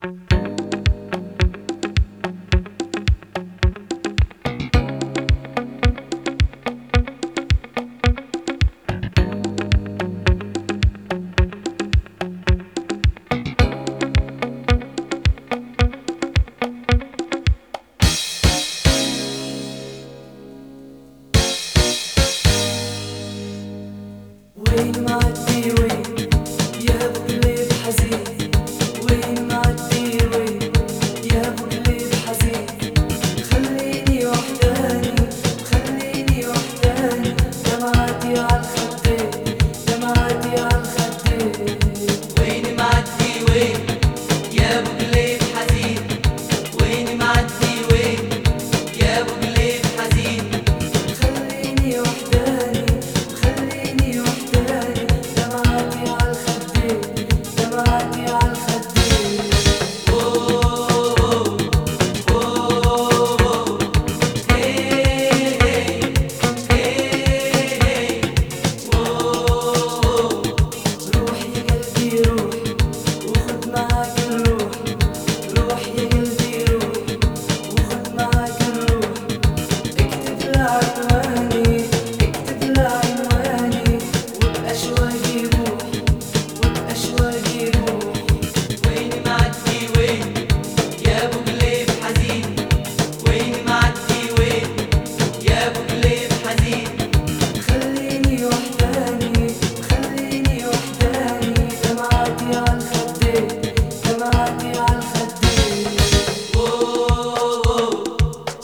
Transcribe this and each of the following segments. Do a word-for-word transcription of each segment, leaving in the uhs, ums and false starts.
وين معدي وين يا ابو قلب حزين، وين معدي وين يا ابو قلب حزين، خليني وحداني خليني وحداني، دمعتي عالخدين دمعتي عالخدين. وين معدي وين يا ابو قلب حزين، وين معدي وين يا ابو قلب حزين، خليني وحداني خليني وحداني، دمعتي عالخدين دمعتي عالخدين. اوه اوه هي هي هي اوه. روح يا قلبي روح وخد معاك الروح، روح يا قلبي روح وخد معاك الروح، اكتب لعنواني اكتب لعنواني، وبأشواقي روح وبأشواقي روح. وين معدي وين يا ابو قلب حزين، وين معدي وين يا ابو قلب حزين، خليني وحداني خليني وحداني، دمعتي عالخدين دمعتي عالخدين. اوه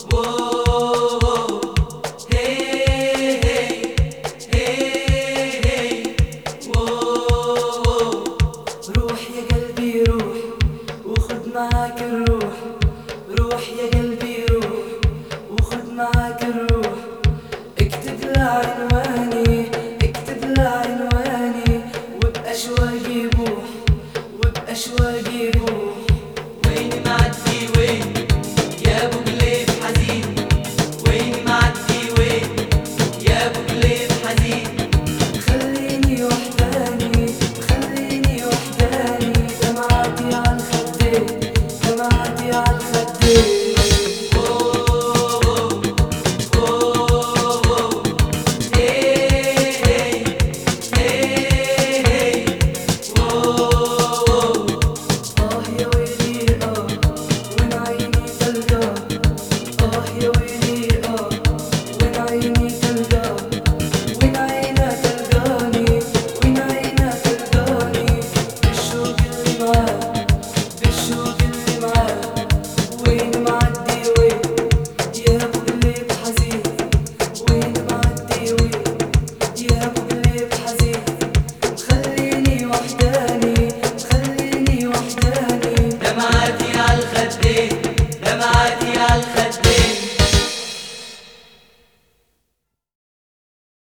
اوه هي هي هي اوه. روح يا قلبي روح وخد معاك الروح، روح يا قلبي روح وخد معاك الروح، اكتب لعنواني اكتب لعنواني، وبأشواقي روح وبأشواقي روح. وين معدي وين يا ابو قلب حزين، وين معدي وين يا ابو قلب حزين، خليني وحداني خليني وحداني، دمعتي عالخدين دمعتي عالخدين.